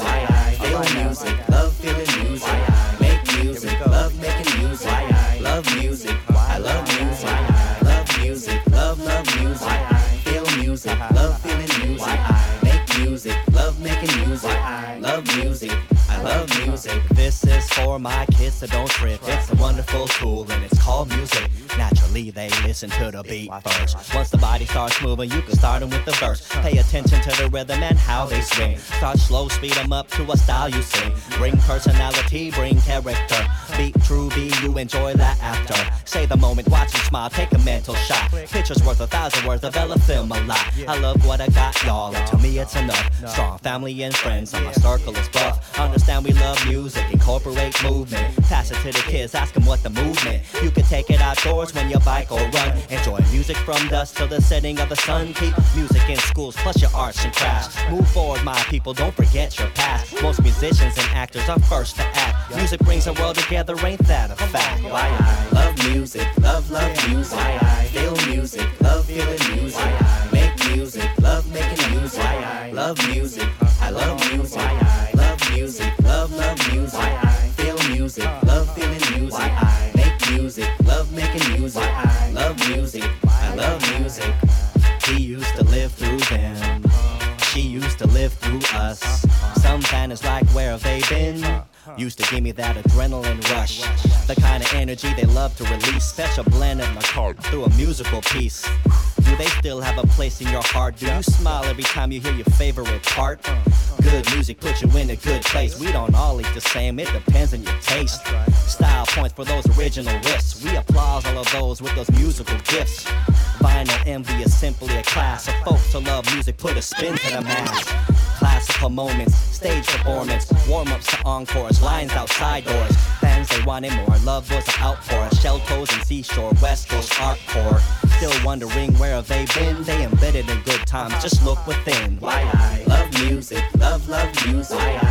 music, feel music, love feeling music, make music, love making music, love music, I love music, love music, love music, feel music, love feeling music, make music, love making music, love music, I love music. This is for my kids, so don't trip. It's a wonderful tool and it's called music. Naturally they listen to the beat first. Once the body starts moving, you can start them with the verse. Pay attention to the rhythm and how they swing. Start slow, speed them up to a style you sing. Bring personality, bring character. Be true, be you, enjoy that after. Say the moment, watch and smile, take a mental shot. Pictures worth 1,000 words, develop film a lot. I love what I got, y'all, and to me it's enough. Strong family and friends, and my circle is buff. Understand we love music, incorporate movement. Pass it to the kids, ask them what the movement. You can take it outdoors when you bike or run. Enjoy music from dusk till the setting of the sun. Keep music in schools, plus your arts and crafts. Move forward, my people, don't forget your past. Most musicians and actors are first to act. Music brings the world together, ain't that a fact? Why I love music, love music, feel music, love feeling music, make music, love making music, love music, I love music, love music, love music, feel music, love feeling music, make music, love making music, love music, I love music. He used to live through them, she used to live through us. Some fans like, where have they been? Used to give me that adrenaline rush, the kind of energy they love to release. Special blend of my heart through a musical piece. Do they still have a place in your heart? Do you smile every time you hear your favorite part? Good music puts you in a good place. We don't all eat the same, it depends on your taste. Style points for those original riffs. We applaud all of those with those musical gifts. Vinyl envy is simply a class of folks who love music, put a spin to the mass. Classical moments, stage performance, warm-ups to encores, lines outside doors. Fans, they wanted more, love was an outpour. Shell toes and seashore, west coast art core. Still wondering where have they been? They embedded in good times, just look within. Why I love music, love music,